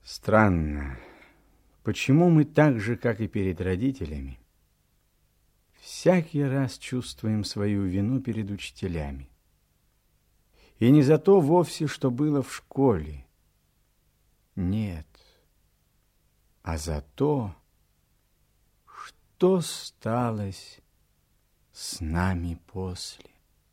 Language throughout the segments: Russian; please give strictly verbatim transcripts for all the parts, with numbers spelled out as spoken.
Странно, почему мы так же, как и перед родителями, всякий раз чувствуем свою вину перед учителями. И не за то вовсе, что было в школе. Нет, а за то, что сталось с нами после.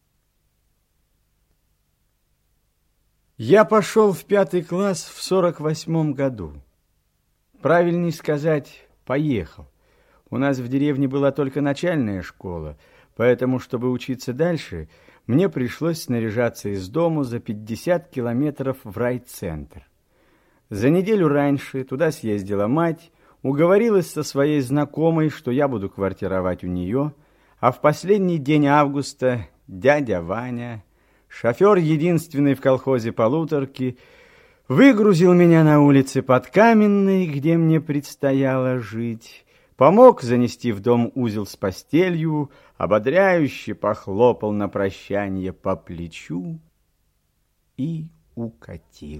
Я пошел в пятый класс в сорок восьмом году. Правильнее сказать, поехал. У нас в деревне была только начальная школа, поэтому, чтобы учиться дальше, мне пришлось снаряжаться из дому за пятьдесят километров в райцентр. За неделю раньше туда съездила мать, уговорилась со своей знакомой, что я буду квартировать у нее, а в последний день августа дядя Ваня, шофер единственный в колхозе полуторки, выгрузил меня на улице под Каменной, где мне предстояло жить, помог занести в дом узел с постелью, ободряюще похлопал на прощанье по плечу и укатил.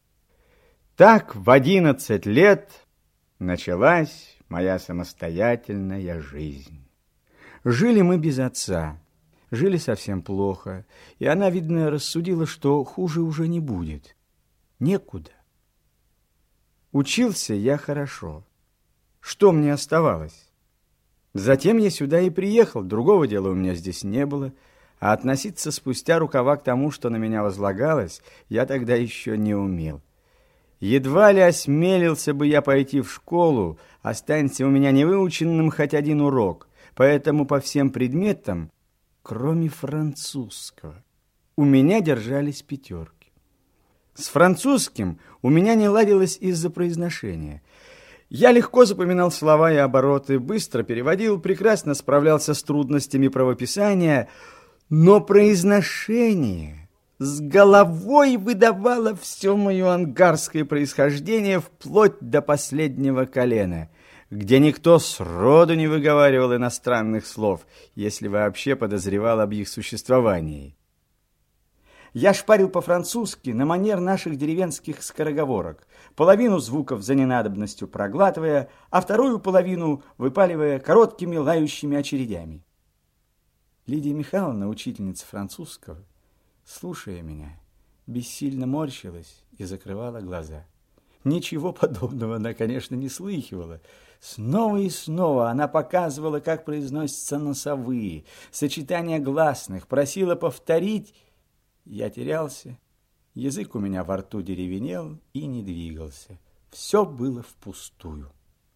Так в одиннадцать лет началась моя самостоятельная жизнь. Жили мы без отца. Жили совсем плохо, и она, видно, рассудила, что хуже уже не будет. Некуда. Учился я хорошо. Что мне оставалось? Затем я сюда и приехал, другого дела у меня здесь не было, а относиться спустя рукава к тому, что на меня возлагалось, я тогда еще не умел. Едва ли осмелился бы я пойти в школу, останься у меня невыученным хоть один урок, поэтому по всем предметам, кроме французского, у меня держались пятерки. С французским у меня не ладилось из-за произношения. Я легко запоминал слова и обороты, быстро переводил, прекрасно справлялся с трудностями правописания, но произношение с головой выдавало все мое ангарское происхождение вплоть до последнего колена, где никто сроду не выговаривал иностранных слов, если вообще подозревал об их существовании. Я шпарил по-французски на манер наших деревенских скороговорок, половину звуков за ненадобностью проглатывая, а вторую половину выпаливая короткими лающими очередями. Лидия Михайловна, учительница французского, слушая меня, бессильно морщилась и закрывала глаза. Ничего подобного она, конечно, не слыхивала. Снова и снова она показывала, как произносятся носовые, сочетания гласных, просила повторить. Я терялся, язык у меня во рту деревенел и не двигался. Все было впустую.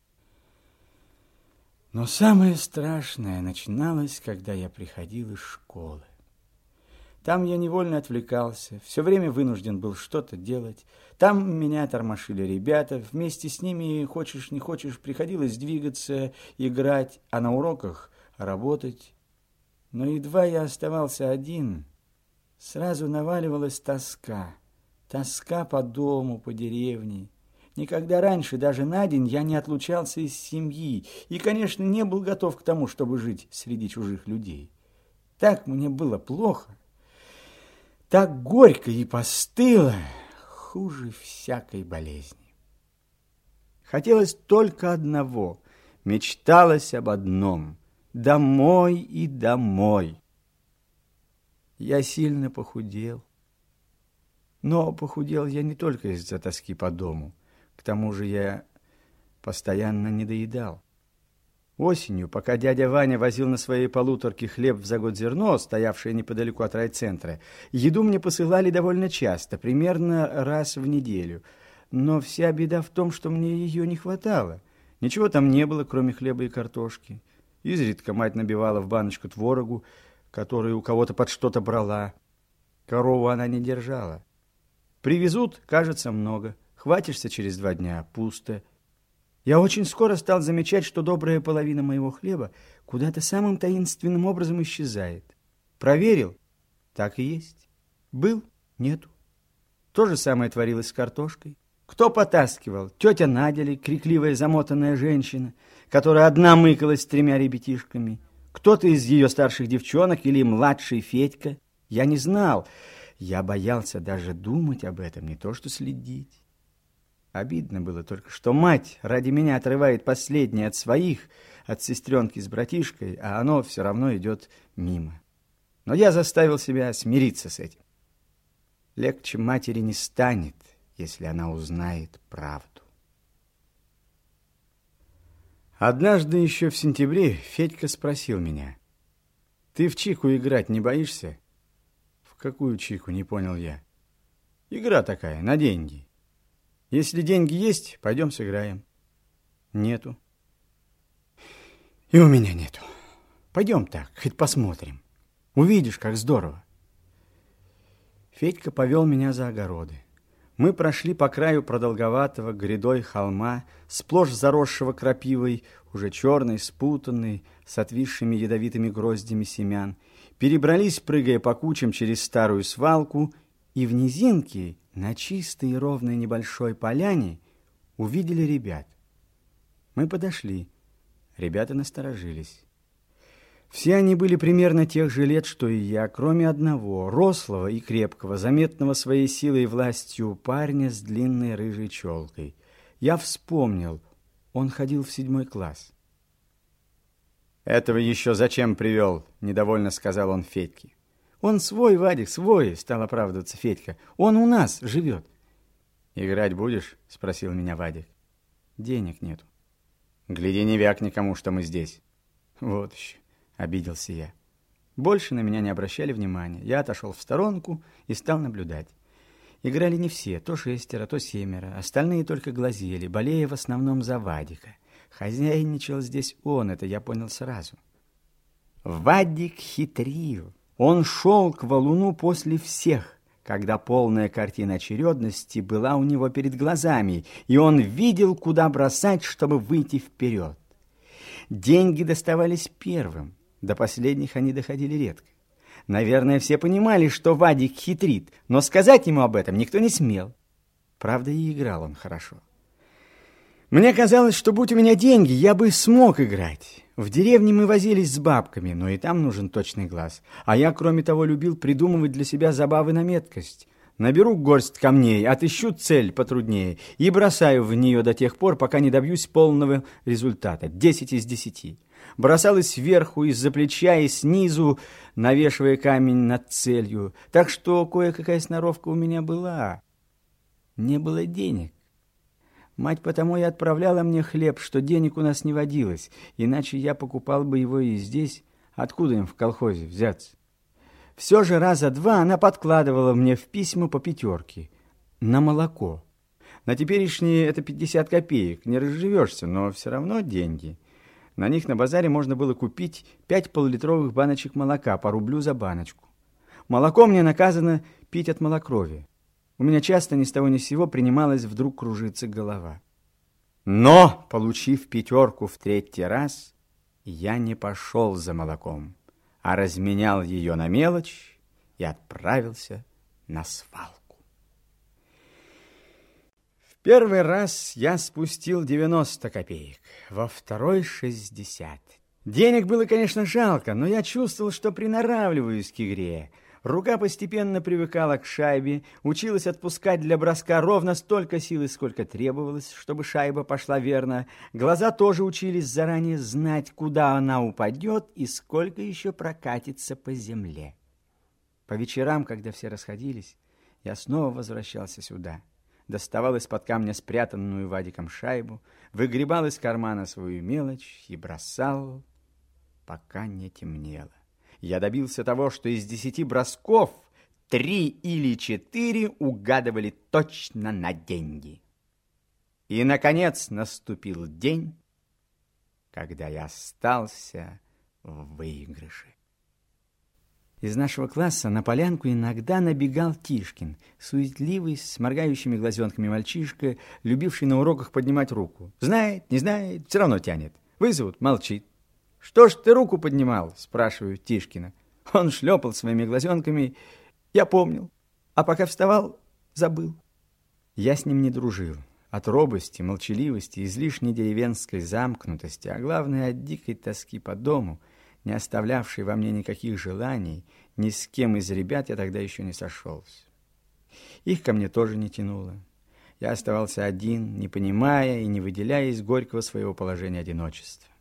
Но самое страшное начиналось, когда я приходил из школы. Там я невольно отвлекался, все время вынужден был что-то делать. Там меня тормошили ребята, вместе с ними, хочешь не хочешь, приходилось двигаться, играть, а на уроках работать. Но едва я оставался один, сразу наваливалась тоска, тоска по дому, по деревне. Никогда раньше, даже на день, я не отлучался из семьи и, конечно, не был готов к тому, чтобы жить среди чужих людей. Так мне было плохо. Так горько и постыло, хуже всякой болезни. Хотелось только одного, мечталось об одном – домой и домой. Я сильно похудел. Но похудел я не только из-за тоски по дому, к тому же я постоянно недоедал. Осенью, пока дядя Ваня возил на своей полуторке хлеб в за год зерно, стоявшее неподалеку от райцентра, еду мне посылали довольно часто, примерно раз в неделю. Но вся беда в том, что мне ее не хватало. Ничего там не было, кроме хлеба и картошки. Изредка мать набивала в баночку творогу, который у кого-то под что-то брала. Корову она не держала. Привезут, кажется, много. Хватишься через два дня, пусто. Я очень скоро стал замечать, что добрая половина моего хлеба куда-то самым таинственным образом исчезает. Проверил? Так и есть. Был? Нету. То же самое творилось с картошкой. Кто потаскивал? Тетя Надя ли, крикливая замотанная женщина, которая одна мыкалась с тремя ребятишками? Кто-то из ее старших девчонок или младший Федька? Я не знал. Я боялся даже думать об этом, не то что следить. Обидно было только, что мать ради меня отрывает последнее от своих, от сестренки с братишкой, а оно все равно идет мимо. Но я заставил себя смириться с этим. Легче матери не станет, если она узнает правду. Однажды еще в сентябре Федька спросил меня: «Ты в чику играть не боишься?» «В какую чику?» — не понял я. «Игра такая, на деньги. Если деньги есть, пойдем сыграем». «Нету». «И у меня нету. Пойдем так, хоть посмотрим. Увидишь, как здорово». Федька повел меня за огороды. Мы прошли по краю продолговатого грядой холма, сплошь заросшего крапивой, уже черной, спутанной, с отвисшими ядовитыми гроздями семян, перебрались, прыгая по кучам, через старую свалку, и в низинке, на чистой и ровной небольшой поляне, увидели ребят. Мы подошли. Ребята насторожились. Все они были примерно тех же лет, что и я, кроме одного, рослого и крепкого, заметного своей силой и властью парня с длинной рыжей челкой. Я вспомнил, он ходил в седьмой класс. «Этого еще зачем привел?» — недовольно сказал он Федьке. «Он свой, Вадик, свой», — стал оправдываться Федька. «Он у нас живет». «Играть будешь?» — спросил меня Вадик. «Денег нету». «Гляди, не вяк никому, что мы здесь». «Вот еще», — обиделся я. Больше на меня не обращали внимания. Я отошел в сторонку и стал наблюдать. Играли не все, то шестеро, то семеро. Остальные только глазели, болея в основном за Вадика. Хозяйничал здесь он, это я понял сразу. Вадик хитрил. Он шел к валуну после всех, когда полная картина очередности была у него перед глазами, и он видел, куда бросать, чтобы выйти вперед. Деньги доставались первым, до последних они доходили редко. Наверное, все понимали, что Вадик хитрит, но сказать ему об этом никто не смел. Правда, и играл он хорошо. Мне казалось, что будь у меня деньги, я бы смог играть. В деревне мы возились с бабками, но и там нужен точный глаз. А я, кроме того, любил придумывать для себя забавы на меткость. Наберу горсть камней, отыщу цель потруднее и бросаю в нее до тех пор, пока не добьюсь полного результата. Десять из десяти. Бросалась сверху, из-за плеча и снизу, навешивая камень над целью. Так что кое-какая сноровка у меня была. Не было денег. Мать потому и отправляла мне хлеб, что денег у нас не водилось, иначе я покупал бы его и здесь. Откуда им в колхозе взяться? Все же раза два она подкладывала мне в письма по пятерке на молоко. На теперешние это пятьдесят копеек, не разживешься, но все равно деньги. На них на базаре можно было купить пять полулитровых баночек молока по рублю за баночку. Молоко мне наказано пить от малокровия. У меня часто ни с того ни с сего принималась вдруг кружиться голова. Но, получив пятерку в третий раз, я не пошел за молоком, а разменял ее на мелочь и отправился на свалку. В первый раз я спустил девяносто копеек, во второй — шестьдесят. Денег было, конечно, жалко, но я чувствовал, что приноравливаюсь к игре. Рука постепенно привыкала к шайбе, училась отпускать для броска ровно столько силы, сколько требовалось, чтобы шайба пошла верно. Глаза тоже учились заранее знать, куда она упадет и сколько еще прокатится по земле. По вечерам, когда все расходились, я снова возвращался сюда. Доставал из-под камня спрятанную Вадиком шайбу, выгребал из кармана свою мелочь и бросал, пока не темнело. Я добился того, что из десяти бросков три или четыре угадывали точно на деньги. И, наконец, наступил день, когда я остался в выигрыше. Из нашего класса на полянку иногда набегал Тишкин, суетливый, с моргающими глазенками мальчишка, любивший на уроках поднимать руку. Знает, не знает, все равно тянет. Вызовут, молчит. «Что ж ты руку поднимал?» – спрашиваю Тишкина. Он шлепал своими глазенками. Я помнил, а пока вставал, забыл. Я с ним не дружил. От робости, молчаливости, излишней деревенской замкнутости, а главное, от дикой тоски по дому, не оставлявшей во мне никаких желаний, ни с кем из ребят я тогда еще не сошелся. Их ко мне тоже не тянуло. Я оставался один, не понимая и не выделяя из горького своего положения одиночества.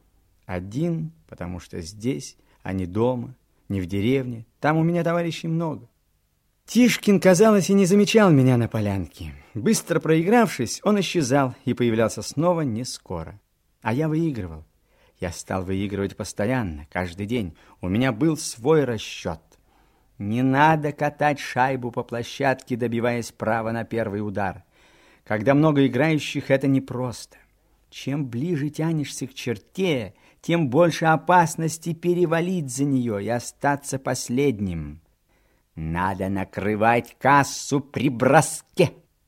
Один, потому что здесь, а не дома, не в деревне. Там у меня товарищей много. Тишкин, казалось, и не замечал меня на полянке. Быстро проигравшись, он исчезал и появлялся снова не скоро. А я выигрывал. Я стал выигрывать постоянно, каждый день. У меня был свой расчет. Не надо катать шайбу по площадке, добиваясь права на первый удар. Когда много играющих, это непросто. Чем ближе тянешься к черте, тем больше опасности перевалить за нее и остаться последним. Надо накрывать кассу при броске.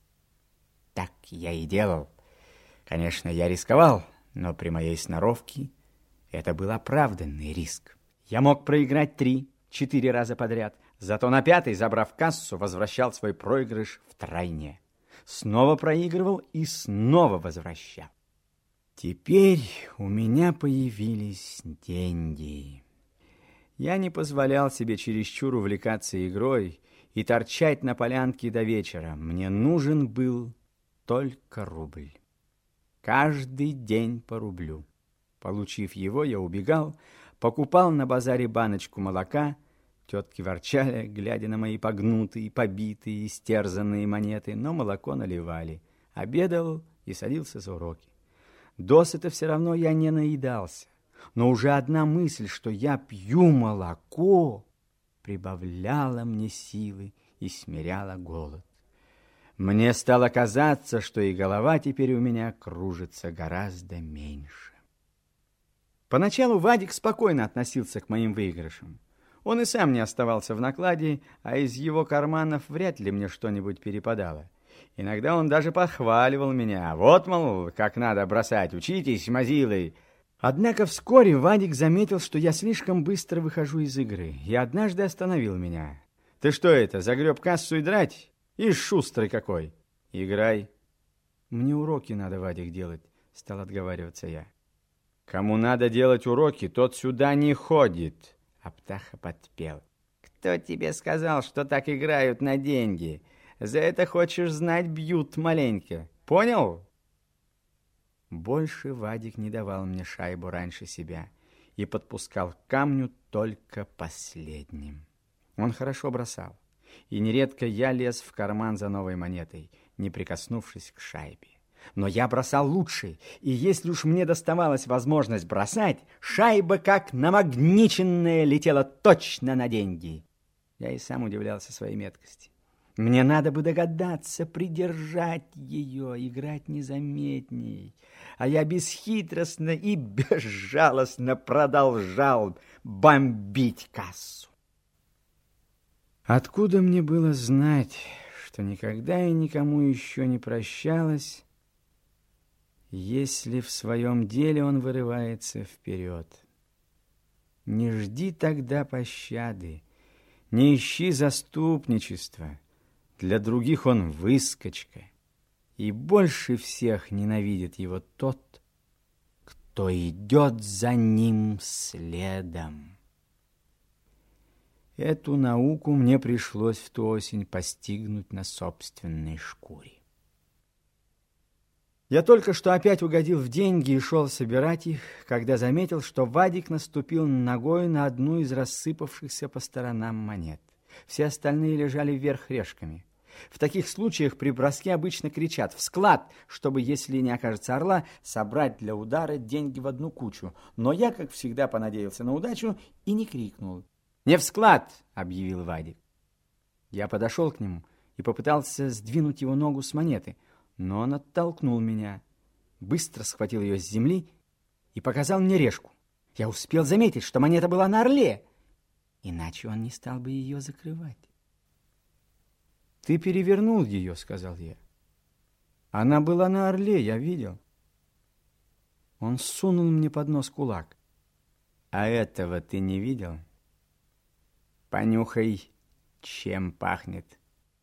Так я и делал. Конечно, я рисковал, но при моей сноровке это был оправданный риск. Я мог проиграть три, четыре раза подряд, зато на пятый, забрав кассу, возвращал свой проигрыш втройне. Снова проигрывал и снова возвращал. Теперь у меня появились деньги. Я не позволял себе чересчур увлекаться игрой и торчать на полянке до вечера. Мне нужен был только рубль. Каждый день по рублю. Получив его, я убегал, покупал на базаре баночку молока. Тетки ворчали, глядя на мои погнутые, побитые, истерзанные монеты, но молоко наливали. Обедал и садился за уроки. Досыта все равно я не наедался. Но уже одна мысль, что я пью молоко, прибавляла мне силы и смиряла голод. Мне стало казаться, что и голова теперь у меня кружится гораздо меньше. Поначалу Вадик спокойно относился к моим выигрышам. Он и сам не оставался в накладе, а из его карманов вряд ли мне что-нибудь перепадало. Иногда он даже похваливал меня. Вот, мол, как надо бросать, учитесь, мазилы. Однако вскоре Вадик заметил, что я слишком быстро выхожу из игры, и однажды остановил меня. «Ты что это, загреб кассу и драть? Ишь, шустрый какой! Играй!» «Мне уроки надо, Вадик, делать», — стал отговариваться я. «Кому надо делать уроки, тот сюда не ходит», — а Птаха подпел. «Кто тебе сказал, что так играют на деньги? За это, хочешь знать, бьют маленько. Понял?» Больше Вадик не давал мне шайбу раньше себя и подпускал к камню только последним. Он хорошо бросал, и нередко я лез в карман за новой монетой, не прикоснувшись к шайбе. Но я бросал лучше, и если уж мне доставалась возможность бросать, шайба, как намагниченная, летела точно на деньги. Я и сам удивлялся своей меткости. Мне надо бы догадаться, придержать ее, играть незаметней. А я бесхитростно и безжалостно продолжал бомбить кассу. Откуда мне было знать, что никогда и никому еще не прощалась, если в своем деле он вырывается вперед? Не жди тогда пощады, не ищи заступничества. Для других он выскочка, и больше всех ненавидит его тот, кто идет за ним следом. Эту науку мне пришлось в ту осень постигнуть на собственной шкуре. Я только что опять угодил в деньги и шел собирать их, когда заметил, что Вадик наступил ногой на одну из рассыпавшихся по сторонам монет. Все остальные лежали вверх решками. В таких случаях при броске обычно кричат «в склад», чтобы, если не окажется орла, собрать для удара деньги в одну кучу. Но я, как всегда, понадеялся на удачу и не крикнул. «Не в склад!» — объявил Вадик. Я подошел к нему и попытался сдвинуть его ногу с монеты, но он оттолкнул меня, быстро схватил ее с земли и показал мне решку. Я успел заметить, что монета была на орле, иначе он не стал бы ее закрывать. «Ты перевернул ее», — сказал я. «Она была на орле, я видел». Он сунул мне под нос кулак. «А этого ты не видел? Понюхай, чем пахнет».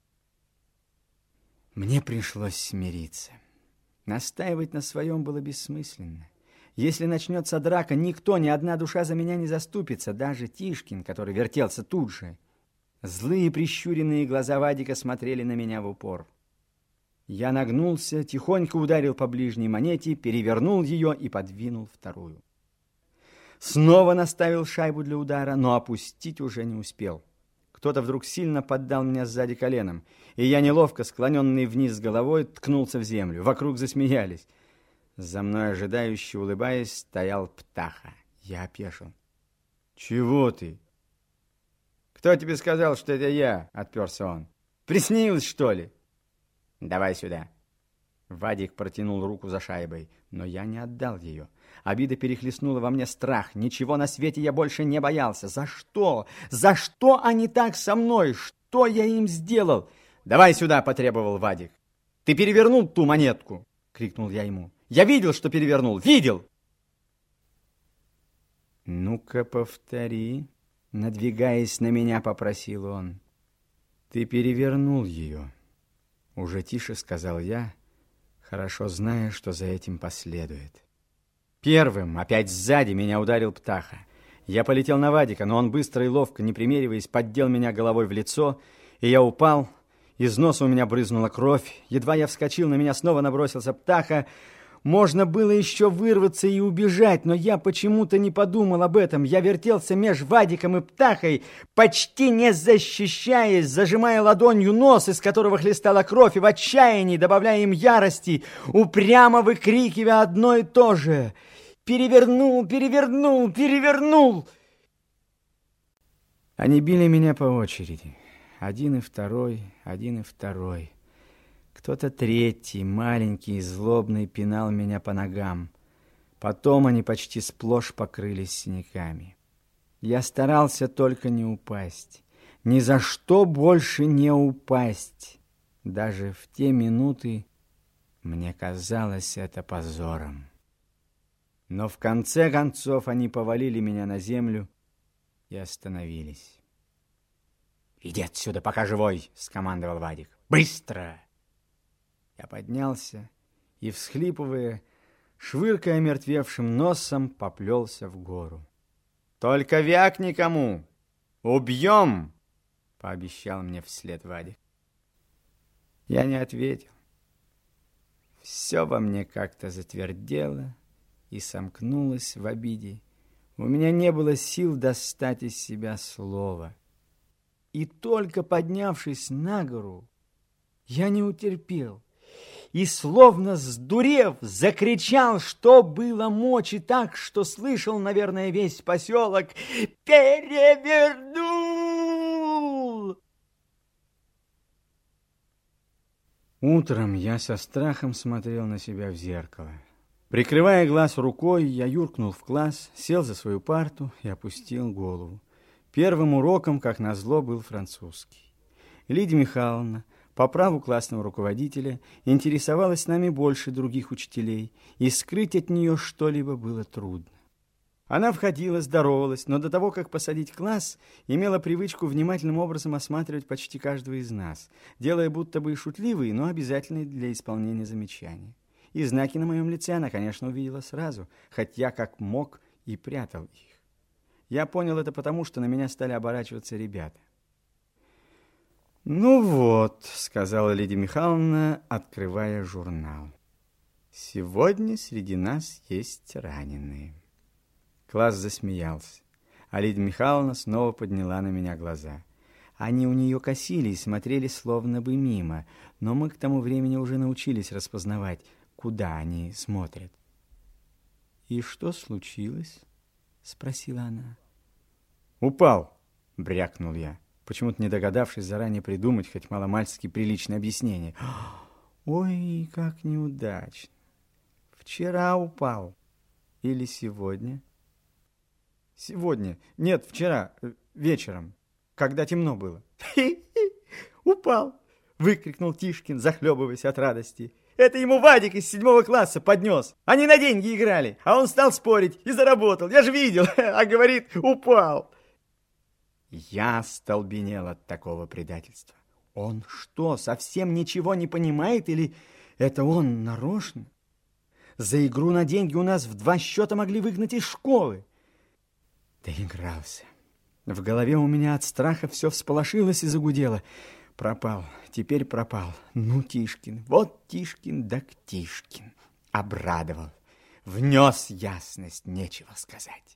Мне пришлось смириться. Настаивать на своем было бессмысленно. Если начнется драка, никто, ни одна душа за меня не заступится, даже Тишкин, который вертелся тут же. Злые прищуренные глаза Вадика смотрели на меня в упор. Я нагнулся, тихонько ударил по ближней монете, перевернул ее и подвинул вторую. Снова наставил шайбу для удара, но опустить уже не успел. Кто-то вдруг сильно поддал меня сзади коленом, и я, неловко склоненный вниз головой, ткнулся в землю. Вокруг засмеялись. За мной, ожидающе улыбаясь, стоял Птаха. Я опешил. «Чего ты?» «Кто тебе сказал, что это я?» — отперся он. «Приснилось, что ли?» «Давай сюда». Вадик протянул руку за шайбой, но я не отдал ее. Обида перехлестнула во мне страх. Ничего на свете я больше не боялся. За что? За что они так со мной? Что я им сделал? «Давай сюда!» — потребовал Вадик. «Ты перевернул ту монетку!» — крикнул я ему. «Я видел, что перевернул! Видел!» «Ну-ка, повтори!» — надвигаясь на меня, попросил он. «Ты перевернул ее!» — уже тише сказал я, хорошо зная, что за этим последует. Первым, опять сзади, меня ударил Птаха. Я полетел на Вадика, но он быстро и ловко, не примериваясь, поддел меня головой в лицо, и я упал. Из носа у меня брызнула кровь. Едва я вскочил, на меня снова набросился Птаха. Можно было еще вырваться и убежать, но я почему-то не подумал об этом. Я вертелся меж Вадиком и Птахой, почти не защищаясь, зажимая ладонью нос, из которого хлестала кровь, и в отчаянии, добавляя им ярости, упрямо выкрикивая одно и то же: «Перевернул, перевернул, перевернул!» Они били меня по очереди. Один и второй, один и второй. Кто-то третий, маленький и злобный, пинал меня по ногам. Потом они почти сплошь покрылись синяками. Я старался только не упасть. Ни за что больше не упасть. Даже в те минуты мне казалось это позором. Но в конце концов они повалили меня на землю и остановились. «Иди отсюда, пока живой!» — скомандовал Вадик. «Быстро!» Я поднялся и, всхлипывая, швыркая мертвевшим носом, поплелся в гору. «Только вякни кому! Убьем!» — пообещал мне вслед Вадик. Я не ответил. Все во мне как-то затвердело и сомкнулось в обиде. У меня не было сил достать из себя слова. И только поднявшись на гору, я не утерпел и, словно сдурев, закричал, что было мочи, так, что слышал, наверное, весь поселок: «Перевернул!» Утром я со страхом смотрел на себя в зеркало. Прикрывая глаз рукой, я юркнул в класс, сел за свою парту и опустил голову. Первым уроком, как назло, был французский. Лидия Михайловна, по праву классного руководителя, интересовалась нами больше других учителей, и скрыть от нее что-либо было трудно. Она входила, здоровалась, но до того, как посадить в класс, имела привычку внимательным образом осматривать почти каждого из нас, делая будто бы и шутливые, но обязательные для исполнения замечания. И знаки на моем лице она, конечно, увидела сразу, хоть я как мог и прятал их. Я понял это потому, что на меня стали оборачиваться ребята. «Ну вот», — сказала Лидия Михайловна, открывая журнал, «сегодня среди нас есть раненые». Класс засмеялся, а Лидия Михайловна снова подняла на меня глаза. Они у нее косились, смотрели словно бы мимо, но мы к тому времени уже научились распознавать, куда они смотрят. «И что случилось?» — спросила она. «Упал», — брякнул я, почему-то не догадавшись заранее придумать хоть маломальски приличное объяснение. «Ой, как неудачно! Вчера упал. Или сегодня?» «Сегодня. Нет, вчера, вечером, когда темно было». «Хи-хи! Упал!» — выкрикнул Тишкин, захлебываясь от радости. «Это ему Вадик из седьмого класса поднес. Они на деньги играли, а он стал спорить и заработал. Я же видел, а говорит, упал». Я остолбенел от такого предательства. Он что, совсем ничего не понимает, или это он нарочно? За игру на деньги у нас в два счета могли выгнать из школы. Доигрался. В голове у меня от страха все всполошилось и загудело. Пропал, теперь пропал. Ну, Тишкин, вот Тишкин да Тишкин. Обрадовал, внес ясность, нечего сказать.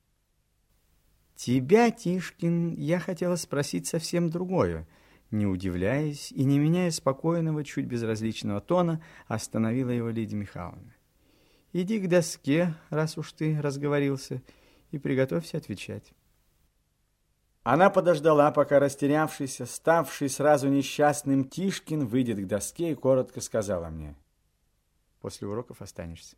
Тебя, Тишкин, я хотела спросить совсем другое. Не удивляясь и не меняя спокойного, чуть безразличного тона, остановила его Лидия Михайловна. Иди к доске, раз уж ты разговорился, и приготовься отвечать. Она подождала, пока растерявшийся, ставший сразу несчастным Тишкин выйдет к доске и коротко сказала мне: после уроков останешься.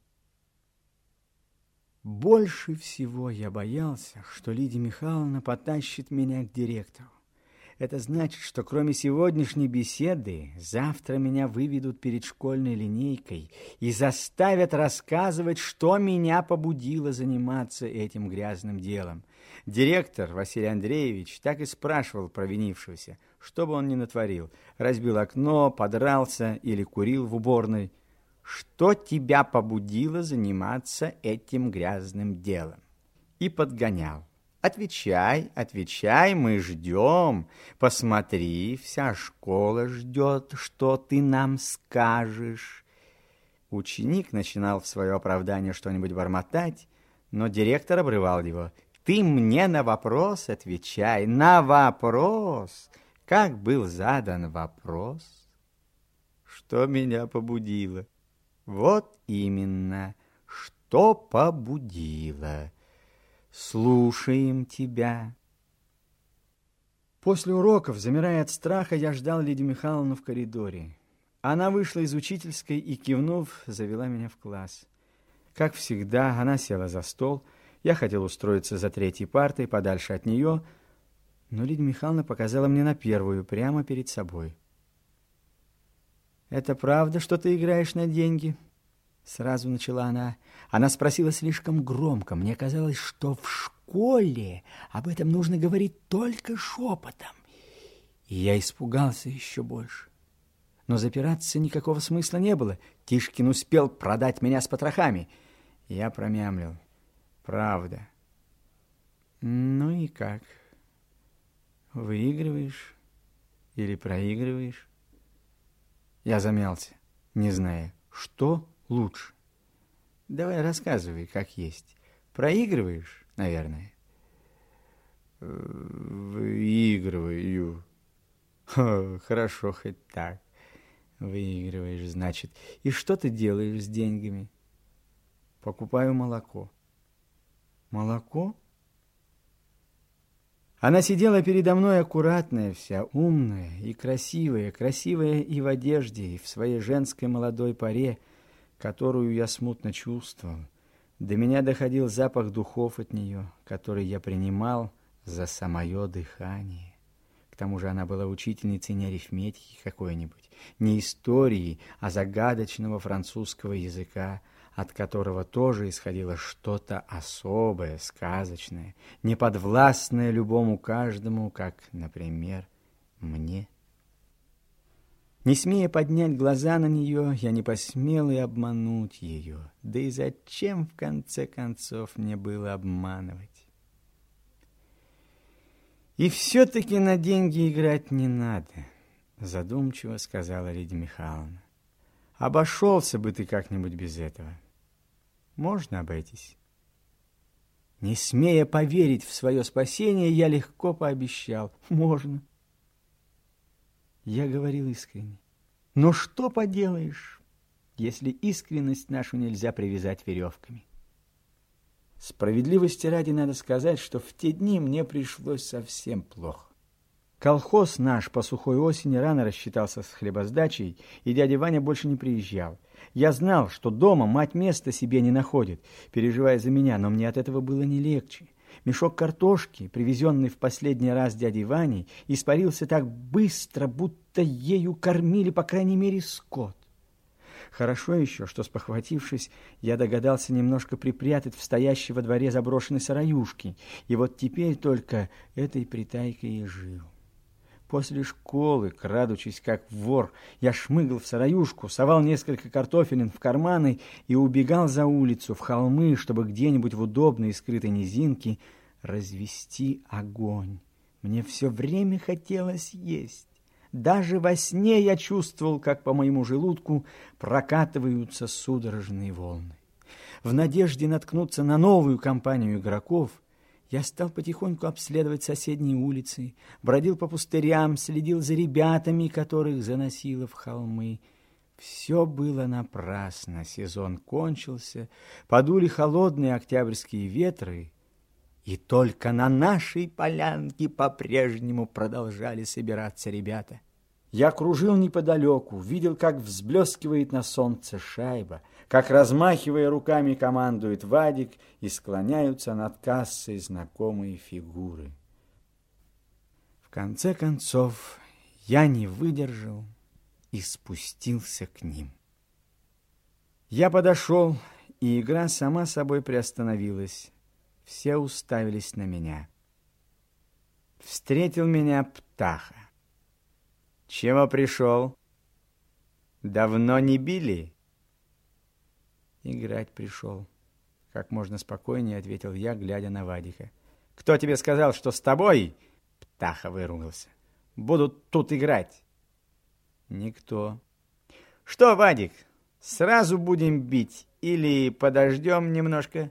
Больше всего я боялся, что Лидия Михайловна потащит меня к директору. Это значит, что кроме сегодняшней беседы, завтра меня выведут перед школьной линейкой и заставят рассказывать, что меня побудило заниматься этим грязным делом. Директор Василий Андреевич так и спрашивал провинившегося, что бы он ни натворил. Разбил окно, подрался или курил в уборной. Что тебя побудило заниматься этим грязным делом? И подгонял. Отвечай, отвечай, мы ждем. Посмотри, вся школа ждет, что ты нам скажешь. Ученик начинал в свое оправдание что-нибудь бормотать, но директор обрывал его. Ты мне на вопрос отвечай, на вопрос. Как был задан вопрос? Что меня побудило? Вот именно, что побудило. Слушаем тебя. После уроков, замирая от страха, я ждал Лидию Михайловну в коридоре. Она вышла из учительской и, кивнув, завела меня в класс. Как всегда, она села за стол. Я хотел устроиться за третьей партой, подальше от нее, но Лидия Михайловна показала мне на первую, прямо перед собой. «Это правда, что ты играешь на деньги?» Сразу начала она. Она спросила слишком громко. Мне казалось, что в школе об этом нужно говорить только шепотом. И я испугался еще больше. Но запираться никакого смысла не было. Тишкин успел продать меня с потрохами. Я промямлил. Правда. Ну и как? Выигрываешь или проигрываешь? Я замялся, не зная, что лучше. Давай рассказывай, как есть. Проигрываешь, наверное? Выигрываю. О, хорошо, хоть так. Выигрываешь, значит. И что ты делаешь с деньгами? Покупаю молоко. Молоко? Она сидела передо мной аккуратная вся, умная и красивая, красивая и в одежде, и в своей женской молодой поре, которую я смутно чувствовал. До меня доходил запах духов от нее, который я принимал за самое дыхание. К тому же она была учительницей не арифметики какой-нибудь, не истории, а загадочного французского языка, от которого тоже исходило что-то особое, сказочное, неподвластное любому каждому, как, например, мне. Не смея поднять глаза на нее, я не посмел и обмануть ее. Да и зачем, в конце концов, мне было обманывать? И все-таки на деньги играть не надо, задумчиво сказала Лидия Михайловна. Обошелся бы ты как-нибудь без этого. Можно обойтись? Не смея поверить в свое спасение, я легко пообещал. Можно. Я говорил искренне. Но что поделаешь, если искренность нашу нельзя привязать веревками? Справедливости ради надо сказать, что в те дни мне пришлось совсем плохо. Колхоз наш по сухой осени рано рассчитался с хлебосдачей, и дядя Ваня больше не приезжал. Я знал, что дома мать места себе не находит, переживая за меня, но мне от этого было не легче. Мешок картошки, привезенный в последний раз дядей Ваней, испарился так быстро, будто ею кормили, по крайней мере, скот. Хорошо еще, что, спохватившись, я догадался немножко припрятать в стоящей во дворе заброшенной сараюшки, и вот теперь только этой притайкой и жил. После школы, крадучись как вор, я шмыгал в сараюшку, совал несколько картофелин в карманы и убегал за улицу, в холмы, чтобы где-нибудь в удобной и скрытой низинке развести огонь. Мне все время хотелось есть. Даже во сне я чувствовал, как по моему желудку прокатываются судорожные волны. В надежде наткнуться на новую компанию игроков, я стал потихоньку обследовать соседние улицы, бродил по пустырям, следил за ребятами, которых заносило в холмы. Все было напрасно, сезон кончился, подули холодные октябрьские ветры, и только на нашей полянке по-прежнему продолжали собираться ребята. Я кружил неподалеку, видел, как взблескивает на солнце шайба, как, размахивая руками, командует Вадик, и склоняются над кассой знакомые фигуры. В конце концов, я не выдержал и спустился к ним. Я подошел, и игра сама собой приостановилась. Все уставились на меня. Встретил меня Птаха. «Чего пришел? Давно не били?» «Играть пришел», — как можно спокойнее ответил я, глядя на Вадика. «Кто тебе сказал, что с тобой?» — Птаха выругался. «Будут тут играть». «Никто». «Что, Вадик, сразу будем бить или подождем немножко?»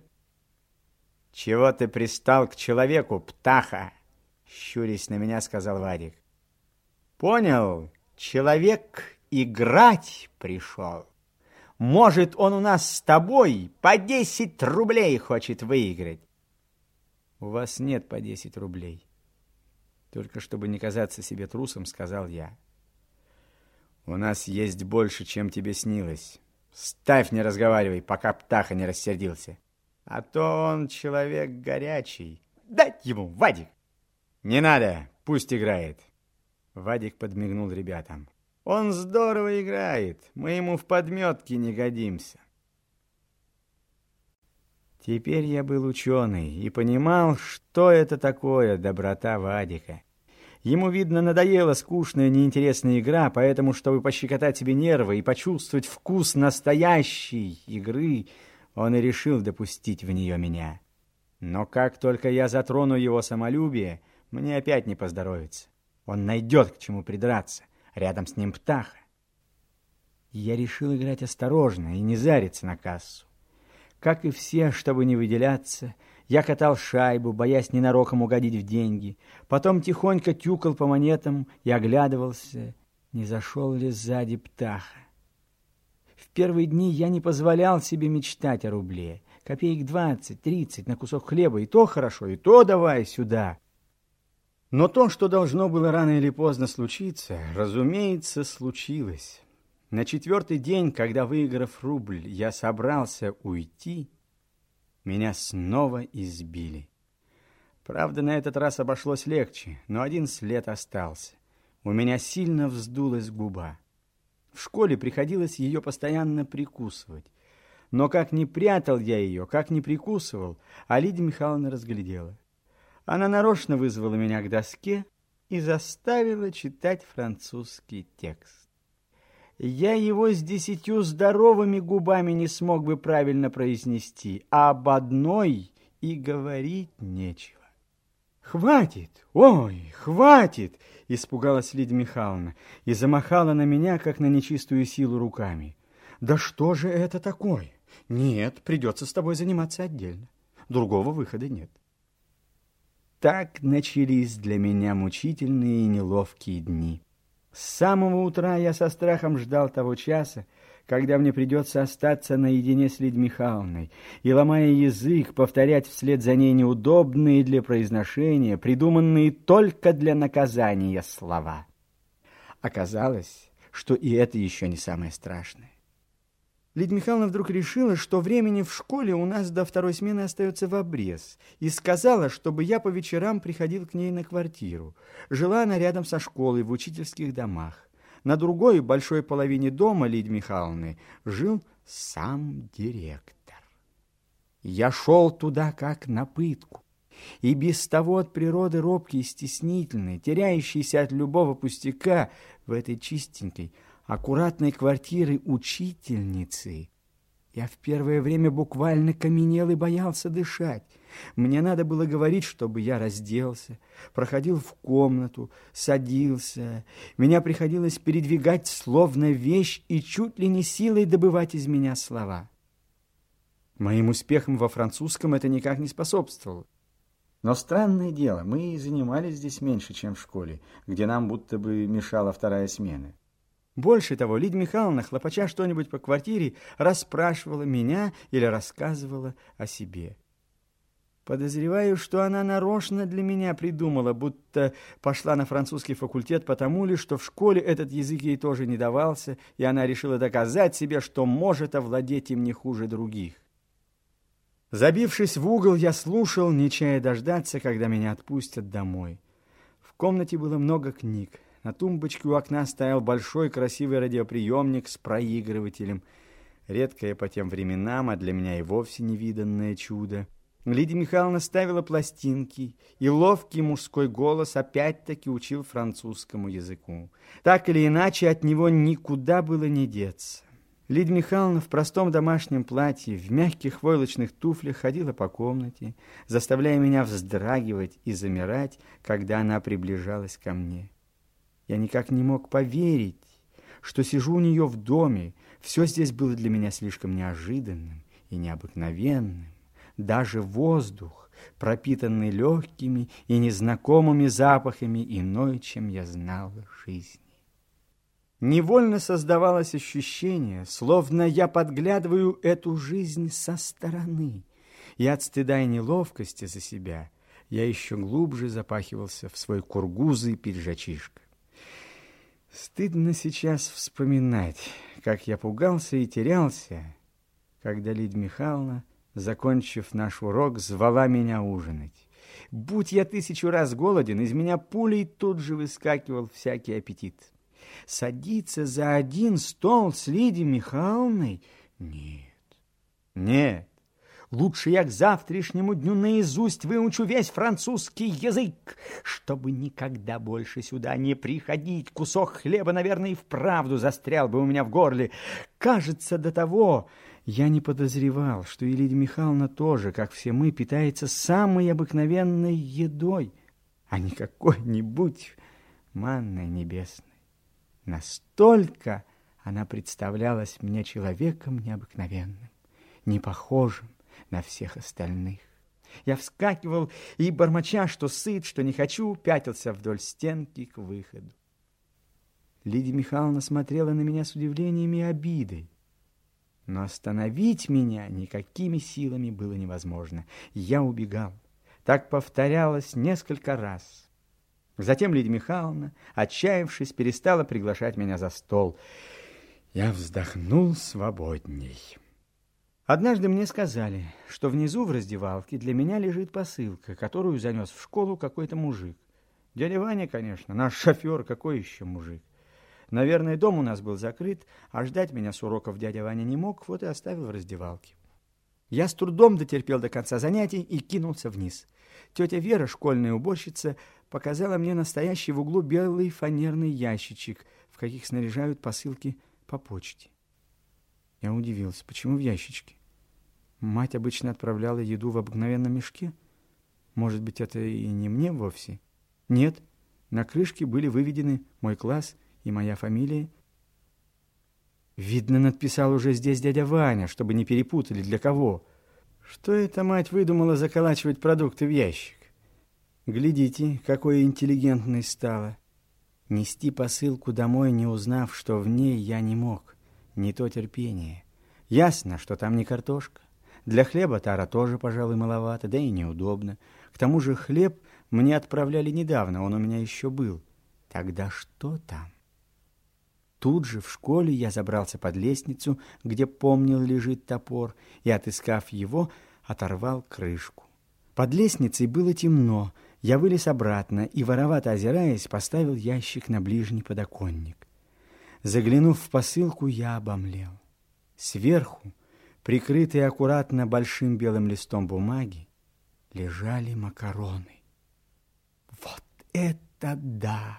«Чего ты пристал к человеку, Птаха?» — щурясь на меня, сказал Вадик. «Понял, человек играть пришел. Может, он у нас с тобой по десять рублей хочет выиграть». «У вас нет по десять рублей». Только чтобы не казаться себе трусом, сказал я. «У нас есть больше, чем тебе снилось. Ставь, не разговаривай, пока Птаха не рассердился. А то он человек горячий. Дать ему, Вадик!» «Не надо, пусть играет». Вадик подмигнул ребятам. «Он здорово играет, мы ему в подметке не годимся». Теперь я был ученый и понимал, что это такое доброта Вадика. Ему, видно, надоела скучная, неинтересная игра, поэтому, чтобы пощекотать себе нервы и почувствовать вкус настоящей игры, он и решил допустить в нее меня. Но как только я затрону его самолюбие, мне опять не поздоровится. Он найдет к чему придраться. Рядом с ним Птаха. Я решил играть осторожно и не зариться на кассу. Как и все, чтобы не выделяться, я катал шайбу, боясь ненароком угодить в деньги. Потом тихонько тюкал по монетам и оглядывался, не зашел ли сзади Птаха. В первые дни я не позволял себе мечтать о рубле. Копеек двадцать, тридцать на кусок хлеба, и то хорошо, и то давай сюда. Но то, что должно было рано или поздно случиться, разумеется, случилось. На четвертый день, когда, выиграв рубль, я собрался уйти, меня снова избили. Правда, на этот раз обошлось легче, но один след остался. У меня сильно вздулась губа. В школе приходилось ее постоянно прикусывать. Но как ни прятал я ее, как ни прикусывал, а Лидия Михайловна разглядела. Она нарочно вызвала меня к доске и заставила читать французский текст. Я его с десятью здоровыми губами не смог бы правильно произнести, а об одной и говорить нечего. «Хватит! Ой, хватит!» — испугалась Лидия Михайловна и замахала на меня, как на нечистую силу, руками. «Да что же это такое? Нет, придется с тобой заниматься отдельно. Другого выхода нет». Так начались для меня мучительные и неловкие дни. С самого утра я со страхом ждал того часа, когда мне придется остаться наедине с Лидией Михайловной и, ломая язык, повторять вслед за ней неудобные для произношения, придуманные только для наказания слова. Оказалось, что и это еще не самое страшное. Лидия Михайловна вдруг решила, что времени в школе у нас до второй смены остается в обрез, и сказала, чтобы я по вечерам приходил к ней на квартиру. Жила она рядом со школой в учительских домах. На другой большой половине дома Лидии Михайловны жил сам директор. Я шел туда как на пытку, и без того от природы робкий и стеснительный, теряющийся от любого пустяка в этой чистенькой, аккуратной квартиры учительницы, Я в первое время буквально каменел и боялся дышать. Мне надо было говорить, чтобы я разделся, проходил в комнату, садился. Меня приходилось передвигать словно вещь и чуть ли не силой добывать из меня слова. Моим успехам во французском это никак не способствовало. Но странное дело, мы занимались здесь меньше, чем в школе, где нам будто бы мешала вторая смена. Больше того, Лидия Михайловна, хлопача что-нибудь по квартире, расспрашивала меня или рассказывала о себе. Подозреваю, что она нарочно для меня придумала, будто пошла на французский факультет потому ли, что в школе этот язык ей тоже не давался, и она решила доказать себе, что может овладеть им не хуже других. Забившись в угол, я слушал, не чая дождаться, когда меня отпустят домой. В комнате было много книг. На тумбочке у окна стоял большой красивый радиоприемник с проигрывателем. Редкое по тем временам, а для меня и вовсе невиданное чудо. Лидия Михайловна ставила пластинки, и ловкий мужской голос опять-таки учил французскому языку. Так или иначе, от него никуда было не деться. Лидия Михайловна в простом домашнем платье, в мягких войлочных туфлях ходила по комнате, заставляя меня вздрагивать и замирать, когда она приближалась ко мне. Я никак не мог поверить, что сижу у нее в доме. Все здесь было для меня слишком неожиданным и необыкновенным. Даже воздух, пропитанный легкими и незнакомыми запахами, иной, чем я знал в жизни. Невольно создавалось ощущение, словно я подглядываю эту жизнь со стороны, и от стыда и неловкости за себя я еще глубже запахивался в свой кургузый пиджачишко. Стыдно сейчас вспоминать, как я пугался и терялся, когда Лидия Михайловна, закончив наш урок, звала меня ужинать. Будь я тысячу раз голоден, из меня пулей тут же выскакивал всякий аппетит. Садиться за один стол с Лидией Михайловной? Нет, нет. Лучше я к завтрашнему дню наизусть выучу весь французский язык, чтобы никогда больше сюда не приходить. Кусок хлеба, наверное, и вправду застрял бы у меня в горле. Кажется, до того я не подозревал, что и Лидия Михайловна тоже, как все мы, питается самой обыкновенной едой, а не какой-нибудь манной небесной. Настолько она представлялась мне человеком необыкновенным, не похожим на всех остальных. Я вскакивал и, бормоча, что сыт, что не хочу, пятился вдоль стенки к выходу. Лидия Михайловна смотрела на меня с удивлением и обидой. Но остановить меня никакими силами было невозможно. Я убегал. Так повторялось несколько раз. Затем Лидия Михайловна, отчаявшись, перестала приглашать меня за стол. Я вздохнул свободней. Однажды мне сказали, что внизу в раздевалке для меня лежит посылка, которую занес в школу какой-то мужик. Дядя Ваня, конечно, наш шофер, какой еще мужик. Наверное, дом у нас был закрыт, а ждать меня с уроков дядя Ваня не мог, вот и оставил в раздевалке. Я с трудом дотерпел до конца занятий и кинулся вниз. Тетя Вера, школьная уборщица, показала мне настоящий в углу белый фанерный ящичек, в каких снаряжают посылки по почте. Я удивился, почему в ящичке? Мать обычно отправляла еду в обыкновенном мешке. Может быть, это и не мне вовсе? Нет, на крышке были выведены мой класс и моя фамилия. Видно, надписал уже здесь дядя Ваня, чтобы не перепутали, для кого. Что эта мать выдумала заколачивать продукты в ящик? Глядите, какой интеллигентной стала. Нести посылку домой, не узнав, что в ней, я не мог. Не то терпение. Ясно, что там не картошка. Для хлеба тара тоже, пожалуй, маловато, да и неудобно. К тому же хлеб мне отправляли недавно, он у меня еще был. Тогда что там? Тут же в школе я забрался под лестницу, где, помнил, лежит топор, и, отыскав его, оторвал крышку. Под лестницей было темно. Я вылез обратно и, воровато озираясь, поставил ящик на ближний подоконник. Заглянув в посылку, я обомлел. Сверху, прикрытые аккуратно большим белым листом бумаги, лежали макароны. Вот это да!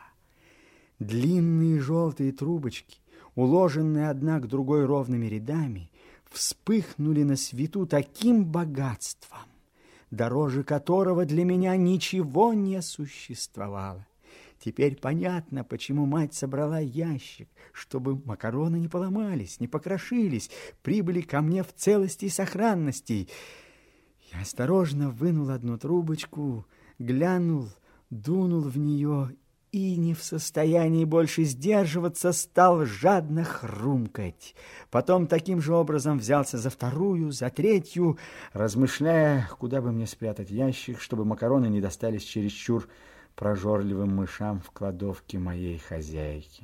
Длинные желтые трубочки, уложенные одна к другой ровными рядами, вспыхнули на свету таким богатством, дороже которого для меня ничего не существовало. Теперь понятно, почему мать собрала ящик, чтобы макароны не поломались, не покрошились, прибыли ко мне в целости и сохранности. Я осторожно вынул одну трубочку, глянул, дунул в нее и, не в состоянии больше сдерживаться, стал жадно хрумкать. Потом таким же образом взялся за вторую, за третью, размышляя, куда бы мне спрятать ящик, чтобы макароны не достались чересчур прожорливым мышам в кладовке моей хозяйки.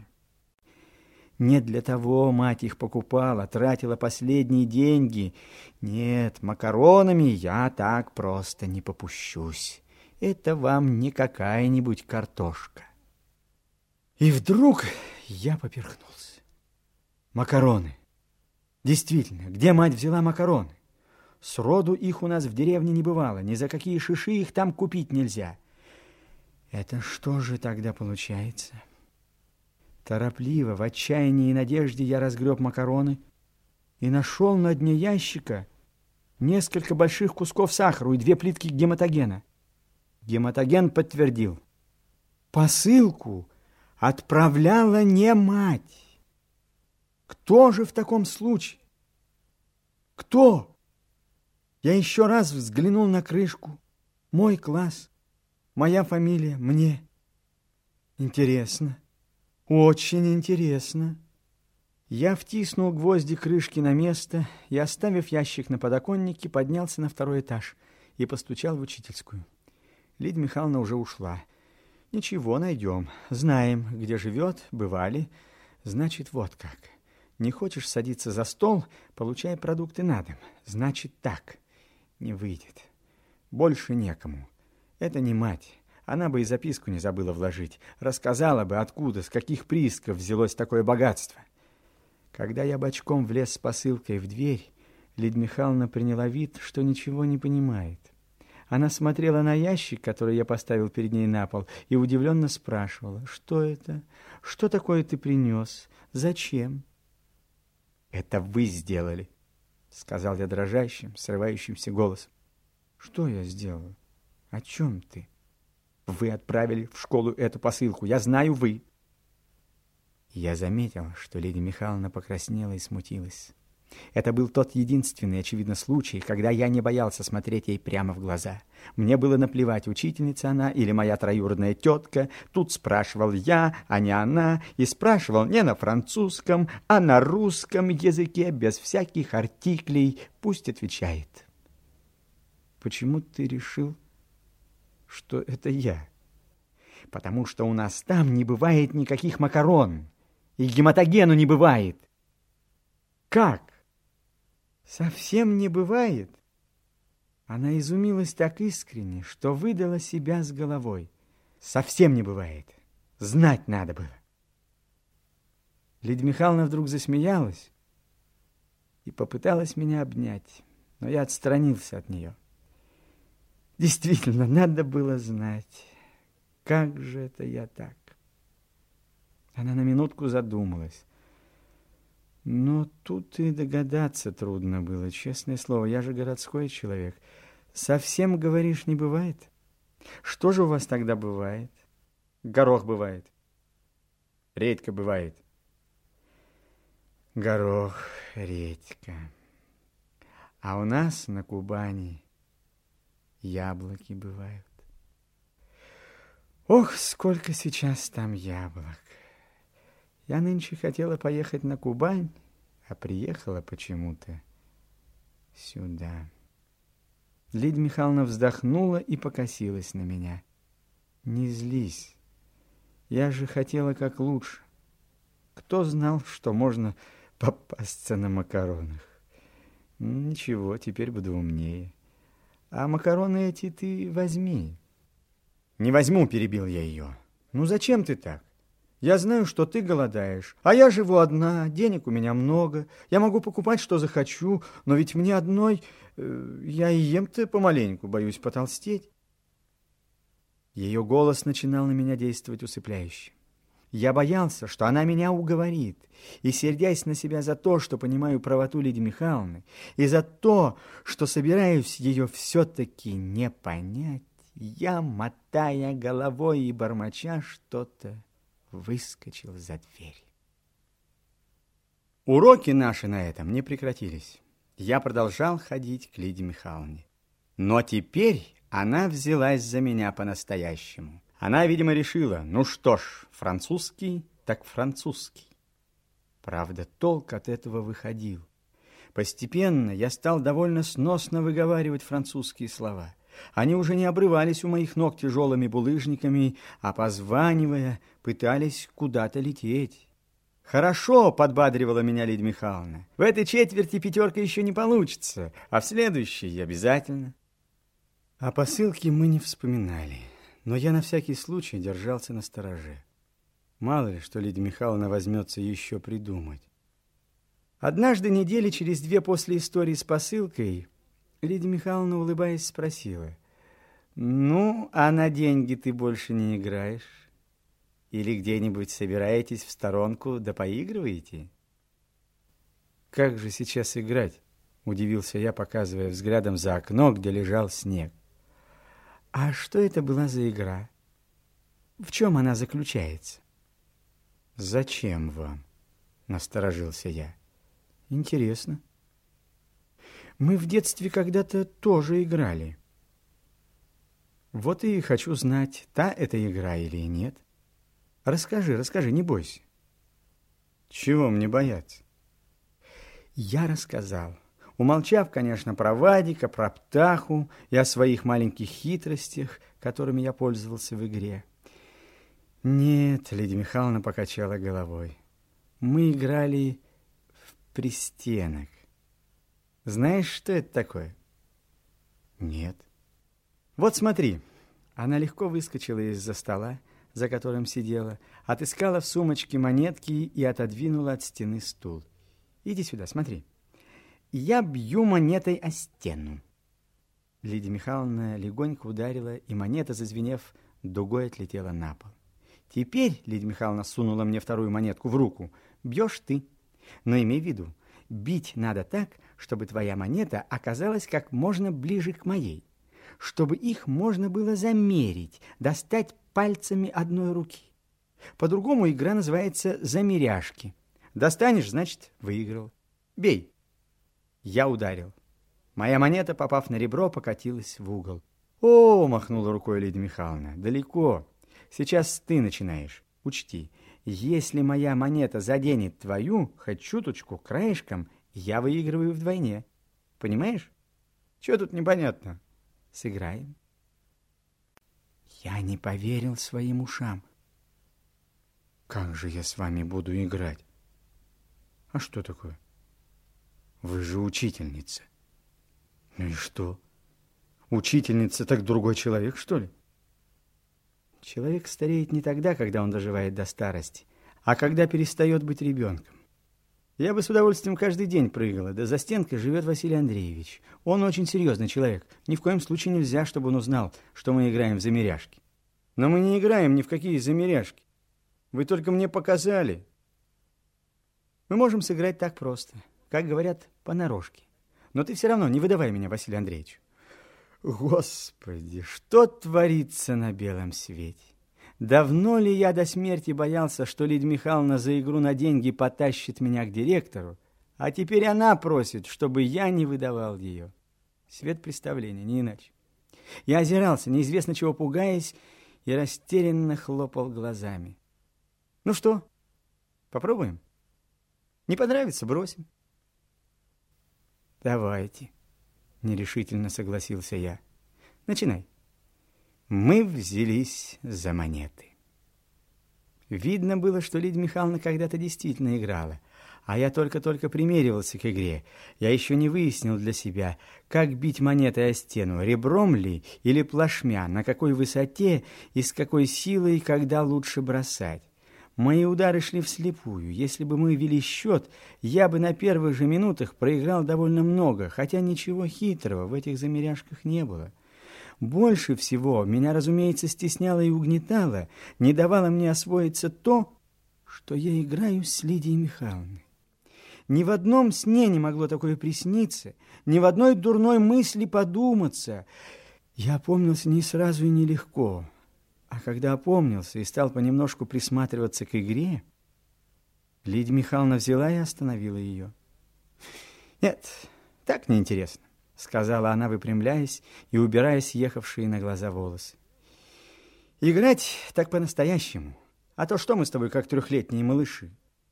Не для того мать их покупала, тратила последние деньги. Нет, макаронами я так просто не попущусь. Это вам не какая-нибудь картошка. И вдруг я поперхнулся. Макароны. Действительно, где мать взяла макароны? Сроду их у нас в деревне не бывало, ни за какие шиши их там купить нельзя. Это что же тогда получается? Торопливо, в отчаянии и надежде я разгреб макароны и нашел на дне ящика несколько больших кусков сахара и две плитки гематогена. Гематоген подтвердил. Посылку отправляла не мать. Кто же в таком случае? Кто? Я еще раз взглянул на крышку. Мой класс. Моя фамилия, мне. Интересно, очень интересно. Я втиснул гвозди крышки на место и, оставив ящик на подоконнике, поднялся на второй этаж и постучал в учительскую. Лидия Михайловна уже ушла. Ничего, найдем. Знаем, где живет, бывали. Значит, вот как. Не хочешь садиться за стол, получай продукты на дом. Значит, так. Не выйдет. Больше некому. Это не мать. Она бы и записку не забыла вложить. Рассказала бы, откуда, с каких приисков взялось такое богатство. Когда я бочком влез с посылкой в дверь, Лидия Михайловна приняла вид, что ничего не понимает. Она смотрела на ящик, который я поставил перед ней на пол, и удивленно спрашивала, что это? Что такое ты принес? Зачем? Это вы сделали, сказал я дрожащим, срывающимся голосом. Что я сделал? О чем ты? Вы отправили в школу эту посылку. Я знаю, вы. Я заметил, что Лидия Михайловна покраснела и смутилась. Это был тот единственный, очевидно, случай, когда я не боялся смотреть ей прямо в глаза. Мне было наплевать, учительница она или моя троюродная тетка. Тут спрашивал я, а не она, и спрашивал не на французском, а на русском языке, без всяких артиклей. Пусть отвечает. Почему ты решил, что это я? Потому что у нас там не бывает никаких макарон, и гематогену не бывает. Как? Совсем не бывает? Она изумилась так искренне, что выдала себя с головой. Совсем не бывает. Знать надо было. Лидия Михайловна вдруг засмеялась и попыталась меня обнять, но я отстранился от нее. Действительно, надо было знать, как же это я так. Она на минутку задумалась. Но тут и догадаться трудно было, честное слово, я же городской человек. Совсем, говоришь, не бывает? Что же у вас тогда бывает? Горох бывает. Редька бывает. Горох, редька. А у нас на Кубани яблоки бывают. Ох, сколько сейчас там яблок. Я нынче хотела поехать на Кубань, а приехала почему-то сюда. Лидия Михайловна вздохнула и покосилась на меня. Не злись. Я же хотела как лучше. Кто знал, что можно попасться на макаронах? Ничего, теперь буду умнее. А макароны эти ты возьми. Не возьму, перебил я ее. Ну зачем ты так? Я знаю, что ты голодаешь, а я живу одна, денег у меня много, я могу покупать, что захочу, но ведь мне одной, э, я и ем-то помаленьку, боюсь потолстеть. Ее голос начинал на меня действовать усыпляюще. Я боялся, что она меня уговорит, и, сердясь на себя за то, что понимаю правоту Лидии Михайловны, и за то, что собираюсь ее все-таки не понять, я, мотая головой и бормоча что-то, выскочил за дверь. Уроки наши на этом не прекратились. Я продолжал ходить к Лидии Михайловне. Но теперь она взялась за меня по-настоящему. Она, видимо, решила, ну что ж, французский так французский. Правда, толк от этого выходил. Постепенно я стал довольно сносно выговаривать французские слова. Они уже не обрывались у моих ног тяжелыми булыжниками, а, позванивая, пытались куда-то лететь. «Хорошо», — подбадривала меня Лидия Михайловна. «В этой четверти пятерка еще не получится, а в следующей обязательно». О посылке мы не вспоминали, но я на всякий случай держался настороже. Мало ли, что Лидия Михайловна возьмется еще придумать. Однажды, недели через две после истории с посылкой, Лидия Михайловна, улыбаясь, спросила: «Ну, а на деньги ты больше не играешь? Или где-нибудь собираетесь в сторонку да поигрываете?» «Как же сейчас играть?» — удивился я, показывая взглядом за окно, где лежал снег. «А что это была за игра? В чем она заключается?» «Зачем вам?» — насторожился я. «Интересно. Мы в детстве когда-то тоже играли. Вот и хочу знать, та это игра или нет. Расскажи, расскажи, не бойся». «Чего мне бояться?» Я рассказал, умолчав, конечно, про Вадика, про Птаху и о своих маленьких хитростях, которыми я пользовался в игре. «Нет», — Лидия Михайловна покачала головой, — «мы играли в пристенок. Знаешь, что это такое?» «Нет». «Вот смотри». Она легко выскочила из-за стола, за которым сидела, отыскала в сумочке монетки и отодвинула от стены стул. «Иди сюда, смотри. Я бью монетой о стену». Лидия Михайловна легонько ударила, и монета, зазвенев, дугой отлетела на пол. «Теперь», — Лидия Михайловна сунула мне вторую монетку в руку, — «бьешь ты. Но имей в виду, бить надо так, чтобы твоя монета оказалась как можно ближе к моей, чтобы их можно было замерить, достать пальцами одной руки. По-другому игра называется «замеряшки». Достанешь, значит, выиграл. Бей». Я ударил. Моя монета, попав на ребро, покатилась в угол. «О!» — махнула рукой Лидия Михайловна. «Далеко. Сейчас ты начинаешь. Учти, если моя монета заденет твою, хоть чуточку, краешком, я выигрываю вдвойне. Понимаешь? Чего тут непонятно? Сыграем». Я не поверил своим ушам. «Как же я с вами буду играть?» «А что такое? Вы же учительница». «Ну и что? Учительница так другой человек, что ли?» «Человек стареет не тогда, когда он доживает до старости, а когда перестает быть ребенком. Я бы с удовольствием каждый день прыгала, да за стенкой живет Василий Андреевич. Он очень серьезный человек. Ни в коем случае нельзя, чтобы он узнал, что мы играем в замеряшки». «Но мы не играем ни в какие замеряшки. Вы только мне показали». «Мы можем сыграть так просто, как говорят, понарошке. Но ты все равно не выдавай меня Василию Андреевичу». Господи, что творится на белом свете? Давно ли я до смерти боялся, что Лидия Михайловна за игру на деньги потащит меня к директору, а теперь она просит, чтобы я не выдавал ее. Свет представления, не иначе. Я озирался, неизвестно чего пугаясь, и растерянно хлопал глазами. «Ну что, попробуем? Не понравится — бросим». «Давайте», — нерешительно согласился я. «Начинай». Мы взялись за монеты. Видно было, что Лидия Михайловна когда-то действительно играла, а я только-только примеривался к игре. Я еще не выяснил для себя, как бить монетой о стену, ребром ли или плашмя, на какой высоте и с какой силой, когда лучше бросать. Мои удары шли вслепую. Если бы мы вели счет, я бы на первых же минутах проиграл довольно много, хотя ничего хитрого в этих замеряшках не было. Больше всего меня, разумеется, стесняло и угнетало, не давало мне освоиться то, что я играю с Лидией Михайловной. Ни в одном сне не могло такое присниться, ни в одной дурной мысли подуматься. Я опомнился не сразу и нелегко, а когда опомнился и стал понемножку присматриваться к игре, Лидия Михайловна взяла и остановила ее. «Нет, так неинтересно», — сказала она, выпрямляясь и убирая съехавшие на глаза волосы. «Играть так по-настоящему, а то что мы с тобой, как трехлетние малыши?»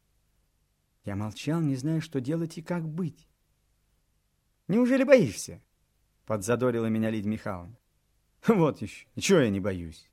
Я молчал, не зная, что делать и как быть. «Неужели боишься?» — подзадорила меня Лидия Михайловна. «Вот еще, ничего я не боюсь».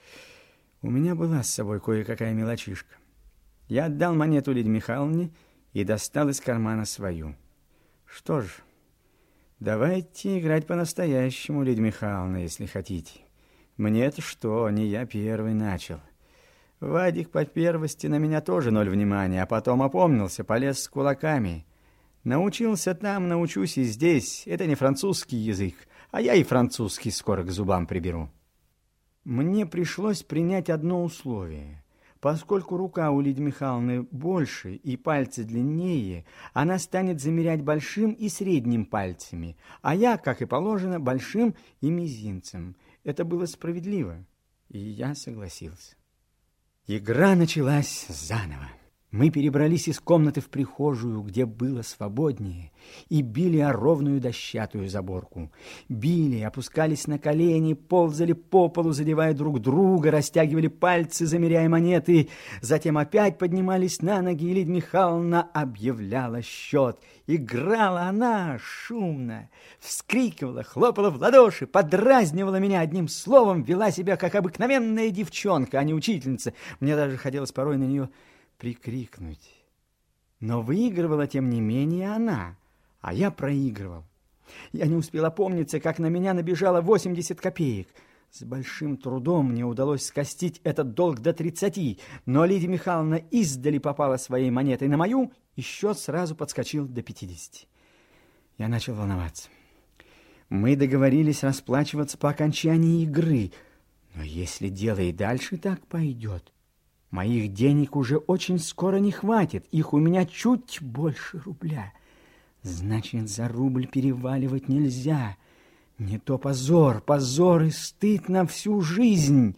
У меня была с собой кое-какая мелочишка. Я отдал монету Лидии Михайловне и достал из кармана свою. Что ж, давайте играть по-настоящему, Лидия Михайловна, если хотите. Мне-то что, не я первый начал. Вадик по первости на меня тоже ноль внимания, а потом опомнился, полез с кулаками. Научился там, научусь и здесь. Это не французский язык, а я и французский скоро к зубам приберу. Мне пришлось принять одно условие. Поскольку рука у Лидии Михайловны больше и пальцы длиннее, она станет замерять большим и средним пальцами, а я, как и положено, большим и мизинцем. Это было справедливо, и я согласился. Игра началась заново. Мы перебрались из комнаты в прихожую, где было свободнее, и били о ровную дощатую заборку. Били, опускались на колени, ползали по полу, задевая друг друга, растягивали пальцы, замеряя монеты. Затем опять поднимались на ноги, и Лидия Михайловна объявляла счет. Играла она шумно, вскрикивала, хлопала в ладоши, подразнивала меня одним словом, вела себя как обыкновенная девчонка, а не учительница. Мне даже хотелось порой на нее прикрикнуть. Но выигрывала, тем не менее, она, а я проигрывал. Я не успел опомниться, как на меня набежало восемьдесят копеек. С большим трудом мне удалось скостить этот долг до тридцати, но Лидия Михайловна издали попала своей монетой на мою, и счет сразу подскочил до пятидесяти. Я начал волноваться. Мы договорились расплачиваться по окончании игры, но если дело и дальше так пойдет, моих денег уже очень скоро не хватит, их у меня чуть больше рубля. Значит, за рубль переваливать нельзя. Не то позор, позор и стыд на всю жизнь.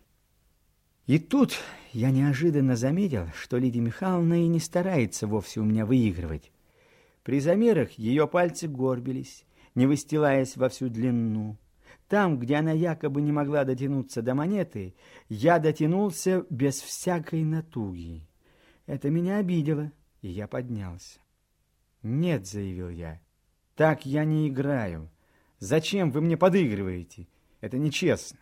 И тут я неожиданно заметил, что Лидия Михайловна и не старается вовсе у меня выигрывать. При замерах ее пальцы горбились, не выстилаясь во всю длину. Там, где она якобы не могла дотянуться до монеты, я дотянулся без всякой натуги. Это меня обидело, и я поднялся. «Нет», — заявил я, — «так я не играю. Зачем вы мне подыгрываете? Это нечестно».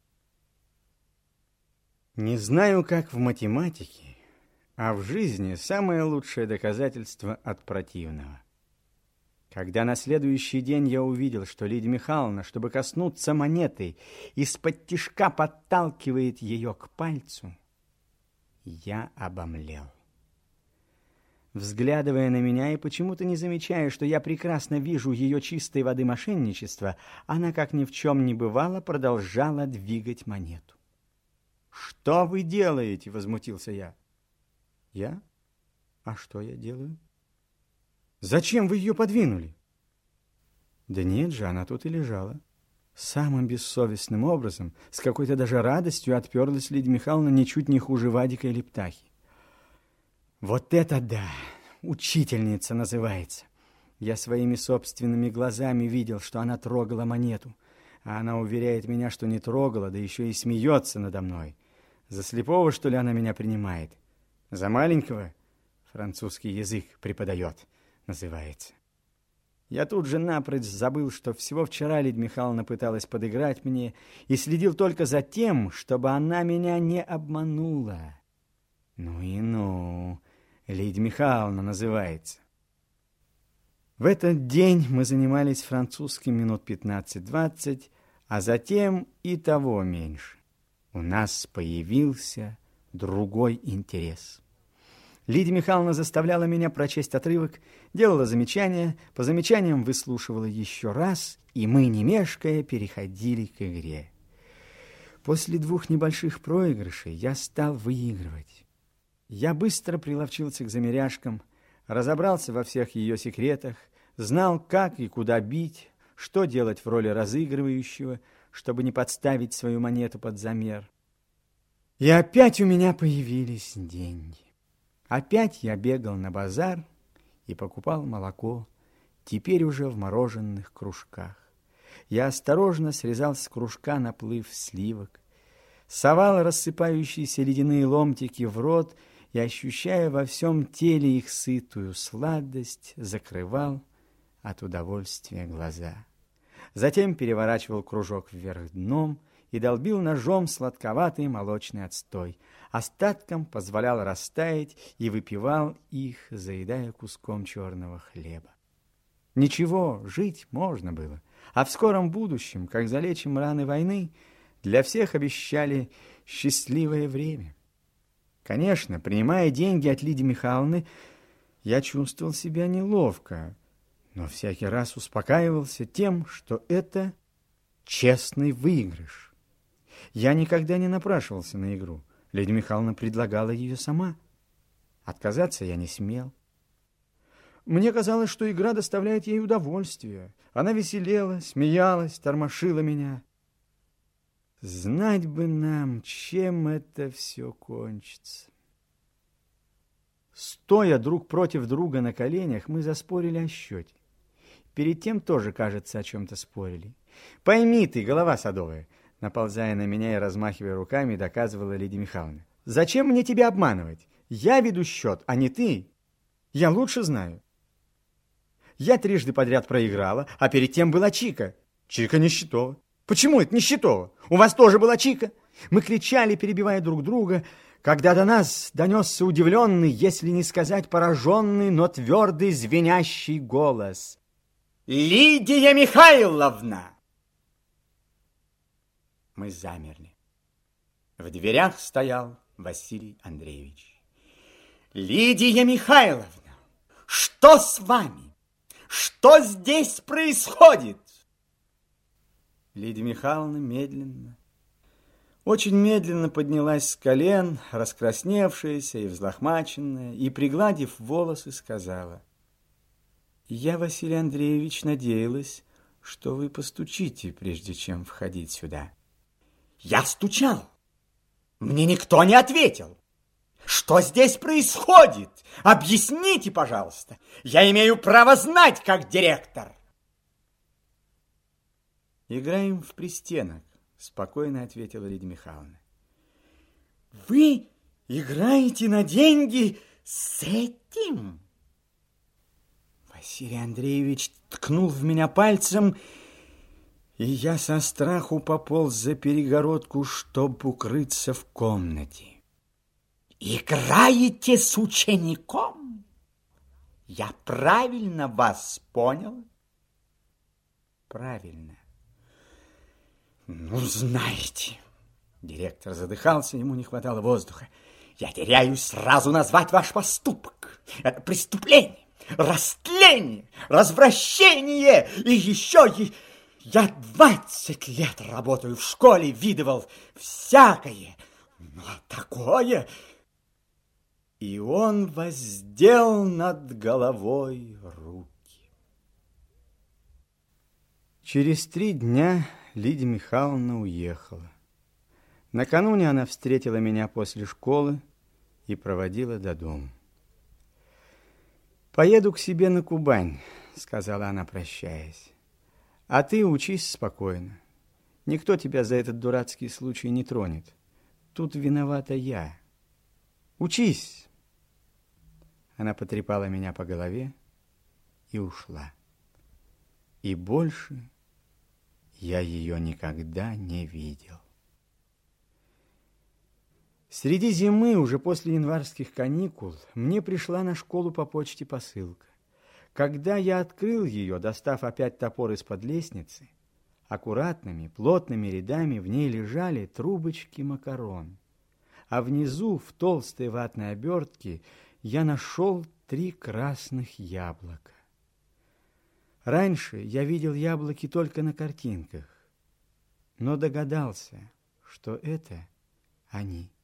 Не знаю, как в математике, а в жизни самое лучшее доказательство от противного. Когда на следующий день я увидел, что Лидия Михайловна, чтобы коснуться монеты, из-под тишка подталкивает ее к пальцу, я обомлел. Взглядывая на меня и почему-то не замечая, что я прекрасно вижу ее чистой воды мошенничества, она, как ни в чем не бывало, продолжала двигать монету. «Что вы делаете?» — возмутился я. «Я? А что я делаю?» «Зачем вы ее подвинули?» «Да нет же, она тут и лежала». Самым бессовестным образом, с какой-то даже радостью отперлась Лидия Михайловна ничуть не хуже Вадика или Птахи. «Вот это да! Учительница называется!» Я своими собственными глазами видел, что она трогала монету, а она уверяет меня, что не трогала, да еще и смеется надо мной. За слепого, что ли, она меня принимает? За маленького? Французский язык преподает, называется. Я тут же напрочь забыл, что всего вчера Лидия Михайловна пыталась подыграть мне и следил только за тем, чтобы она меня не обманула. Ну и ну, Лидия Михайловна называется. В этот день мы занимались французским минут пятнадцать-двадцать, а затем и того меньше. У нас появился другой интерес. Лидия Михайловна заставляла меня прочесть отрывок, делала замечания, по замечаниям выслушивала еще раз, и мы, не мешкая, переходили к игре. После двух небольших проигрышей я стал выигрывать. Я быстро приловчился к замеряшкам, разобрался во всех ее секретах, знал, как и куда бить, что делать в роли разыгрывающего, чтобы не подставить свою монету под замер. И опять у меня появились деньги. Опять я бегал на базар и покупал молоко, теперь уже в мороженых кружках. Я осторожно срезал с кружка наплыв сливок, совал рассыпающиеся ледяные ломтики в рот и, ощущая во всем теле их сытую сладость, закрывал от удовольствия глаза. Затем переворачивал кружок вверх дном и долбил ножом сладковатый молочный отстой. Остатком позволял растаять и выпивал их, заедая куском черного хлеба. Ничего, жить можно было. А в скором будущем, как залечим раны войны, для всех обещали счастливое время. Конечно, принимая деньги от Лидии Михайловны, я чувствовал себя неловко, но всякий раз успокаивался тем, что это честный выигрыш. Я никогда не напрашивался на игру. Лидия Михайловна предлагала ее сама. Отказаться я не смел. Мне казалось, что игра доставляет ей удовольствие. Она веселела, смеялась, тормошила меня. Знать бы нам, чем это все кончится. Стоя друг против друга на коленях, мы заспорили о счете. Перед тем тоже, кажется, о чем-то спорили. Пойми ты, голова садовая, наползая на меня и размахивая руками, доказывала Лидия Михайловна. Зачем мне тебя обманывать? Я веду счет, а не ты. Я лучше знаю. Я трижды подряд проиграла, а перед тем была Чика. Чика Нищетова. Почему это Нищетова? У вас тоже была Чика? Мы кричали, перебивая друг друга, когда до нас донесся удивленный, если не сказать пораженный, но твердый звенящий голос. «Лидия Михайловна!» Мы замерли. В дверях стоял Василий Андреевич. «Лидия Михайловна, что с вами? Что здесь происходит?» Лидия Михайловна медленно, очень медленно поднялась с колен, раскрасневшаяся и взлохмаченная, и, пригладив волосы, сказала: «Я, Василий Андреевич, надеялась, что вы постучите, прежде чем входить сюда». «Я стучал. Мне никто не ответил. Что здесь происходит? Объясните, пожалуйста. Я имею право знать, как директор». «Играем в пристенок», — спокойно ответила Лидия Михайловна. «Вы играете на деньги с этим?» Василий Андреевич ткнул в меня пальцем, и я со страху пополз за перегородку, чтобы укрыться в комнате. «Играете с учеником? Я правильно вас понял?» «Правильно». «Ну, знаете...» Директор задыхался, ему не хватало воздуха. «Я теряюсь сразу назвать ваш поступок. Это преступление, растление, развращение и еще... и я двадцать лет работаю в школе, видывал всякое, но такое...» И он воздел над головой руки. Через три дня Лидия Михайловна уехала. Накануне она встретила меня после школы и проводила до дома. «Поеду к себе на Кубань», — сказала она, прощаясь. «А ты учись спокойно. Никто тебя за этот дурацкий случай не тронет. Тут виновата я. Учись!» Она потрепала меня по голове и ушла. И больше я ее никогда не видел. Среди зимы, уже после январских каникул, мне пришла на школу по почте посылка. Когда я открыл ее, достав опять топор из-под лестницы, аккуратными, плотными рядами в ней лежали трубочки макарон, а внизу, в толстой ватной обертке, я нашел три красных яблока. Раньше я видел яблоки только на картинках, но догадался, что это они.